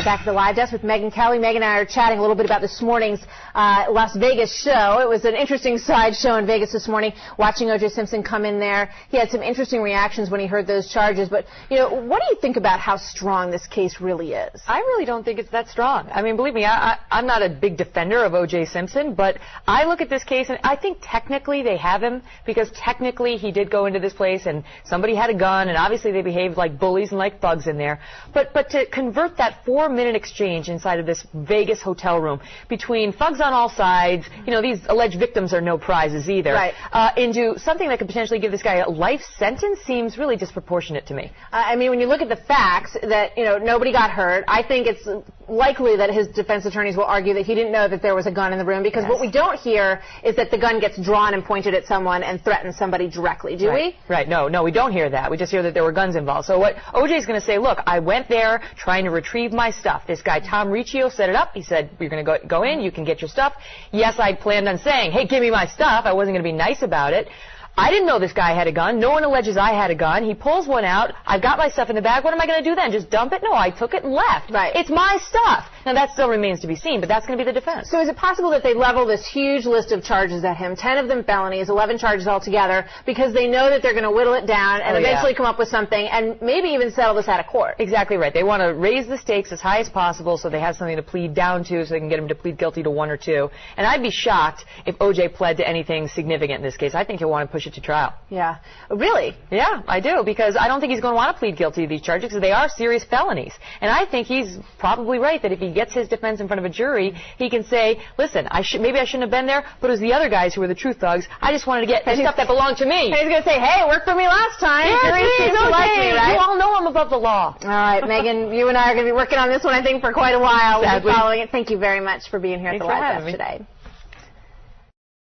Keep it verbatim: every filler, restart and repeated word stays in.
back at the live desk with Megyn Kelly. Megyn and I are chatting a little bit about this morning's uh, Las Vegas show. It was an interesting side show in Vegas this morning, watching O J Simpson come in there. He had some interesting reactions when he heard those charges. But, you know, what do you think about how strong this case really is? I really don't think it's that strong. I mean, believe me, I, I, I'm not a big defender of O J Simpson, but I look at this case and I think technically they have him because technically he did go into this place and somebody had a gun and obviously they behaved like bullies and like thugs in there. But, but to convert that four-minute exchange inside of this Vegas hotel room between thugs on all sides, you know, these alleged victims are no prizes either, right. uh, into something that could potentially give this guy a life sentence seems really disproportionate to me. Uh, I mean, when you look at the facts that, you know, nobody got hurt, I think it's likely that his defense attorneys will argue that he didn't know that there was a gun in the room because yes. what we don't hear is that the gun gets drawn and pointed at someone and threatens somebody directly, do right. we? Right. No, no, we don't hear that. We just hear that there were guns involved. So what O J's going to say, look, I went there trying to retrieve my stuff. This guy, Tom Riccio, set it up. He said, you're going to go, go in, you can get your stuff. Yes, I planned on saying, hey, give me my stuff. I wasn't going to be nice about it. I didn't know this guy had a gun. No one alleges I had a gun. He pulls one out. I've got my stuff in the bag. What am I going to do then? Just dump it? No, I took it and left. Right. It's my stuff. Now, that still remains to be seen, but that's going to be the defense. So is it possible that they level this huge list of charges at him, ten of them felonies, eleven charges altogether, because they know that they're going to whittle it down and oh, eventually yeah. come up with something and maybe even settle this out of court? Exactly right. They want to raise the stakes as high as possible so they have something to plead down to so they can get him to plead guilty to one or two. And I'd be shocked if O J pled to anything significant in this case. I think he'll want to push it to trial. Yeah. Really? Yeah, I do, because I don't think he's going to want to plead guilty to these charges because they are serious felonies. And I think he's probably right that if he gets his defense in front of a jury, he can say, listen, I should, maybe I shouldn't have been there, but it was the other guys who were the truth thugs. I just wanted to get the stuff that belonged to me. And he's going to say, hey, it worked for me last time. Yeah, Jury please, seems to okay. like me, right? You all know I'm above the law. All right, Megyn, you and I are going to be working on this one, I think, for quite a while. We'll be following it. Thank you very much for being here Thanks at the Live for having Desk me. today.